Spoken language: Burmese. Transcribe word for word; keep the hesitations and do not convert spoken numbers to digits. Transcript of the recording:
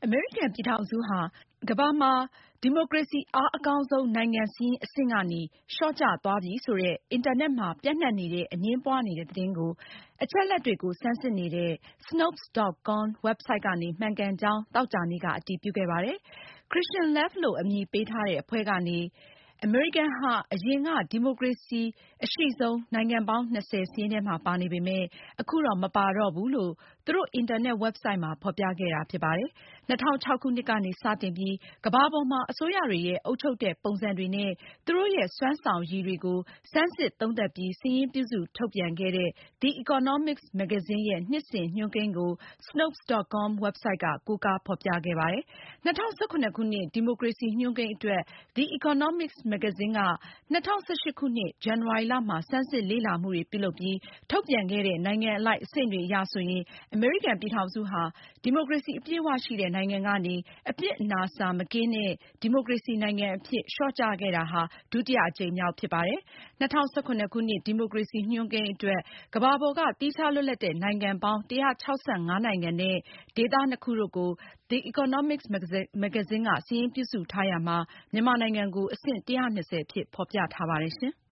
အမေရိကန်ပြည်ထောင်စုဟာ ကမ္ဘာမှာ ဒီမိုကရေစီအားအကောင်းဆုံးနိုင်ငံစာရင်းအဆင့်ကနေ လျော့ကျသွားပြီဆိုတဲ့ အင်တာနက်မှာ ပျံ့နှံ့နေတဲ့ အငြင်းပွားနေတဲ့သတင်းကို အချက်အလက်တွေကို ဆန်းစစ်နေတဲ့ Snopes ဒေါ့ com ဝက်ဘ်ဆိုဒ်ကနေ မှန်ကန်ကြောင်း သောကြာနေ့က အတည်ပြုခဲ့ပါတယ်။ Christian Left လို့ အမည်ပေးထားတဲ့အဖွဲ့ကနေ အမေရိကန်ဟာ အရင်က ဒီမိုကရေစီအရှိဆုံးနိုင်ငံပေါင်း ၂၀ စာရင်းထဲမှာ ပါနေပေမယ့် အခုတော့ မပါတော့ဘူးလို့ သူတို့ အင်တာနက်ဝက်ဘ်ဆိုက်မှာ ဖေါ်ပြခဲ့တာဖြစ်ပါတယ်။ ၂၀၀၆ ခုနှစ်ကနေ စတင်ပြီး ကမ္ဘာပေါ်မှာ အစိုးရတွေရဲ့ အုပ်ချုပ်တဲ့ပုံစံတွေနဲ့ သူတို့ရဲ့ စွမ်းဆောင်ရည်တွေကို ဆန်းစစ်သုံးသပ်ပြီး စာရင်းပြုစုထုတ်ပြန်ခဲ့တဲ့ The Economist မဂ္ဂဇင်းရဲ့ နှစ်စဉ်ညွှန်းကိန်းကို Snopes ဒေါ့ com ဝက်ဘ်ဆိုက်က ကိုးကားဖေါ်ပြခဲ့ပါတယ်။ ၂၀၁၇ ခုနှစ် ဒီမိုကရေစီညွှန်းကိန်းအတွက် The Economist မဂ္ဂဇင်းက ၂၀၁၈ ခုနှစ် ဇန်နဝါရီလမှာ ဆန်းစစ်လေ့လာမှုတွေပြုလုပ်ပြီး ထုတ်ပြန်ခဲ့တဲ့ နိုင်ငံအလိုက်အဆင့်တွေအရဆိုရင် အမေရိကန်ပြည်ထောင်စုဟာ ဒီမိုကရေစီအပြည့်အဝရှိတဲ့နိုင်ငံကနေ အပြစ်အနာအဆာမကင်းတဲ့ ဒီမိုကရေစီနိုင်ငံအဖြစ် လျော့ကျခဲ့တာဟာ ဒုတိယအကြိမ်မြောက်ဖြစ်ပါတယ်။ ၂၀၁၇ ခုနှစ် ဒီမိုကရေစီညွှန်းကိန်းအတွက် ကမ္ဘာပေါ်က သီးခြားလွတ်လပ်တဲ့နိုင်ငံပေါင်း ၁၆၅ နိုင်ငံနဲ့ ဒေသနှစ်ခုတို့ကို The Economist မဂ္ဂဇင်းက စာရင်းပြုစုထားရာမှာ မြန်မာနိုင်ငံကို အဆင့် ၁၂၀ အဖြစ် ဖေါ်ပြထားပါတယ်။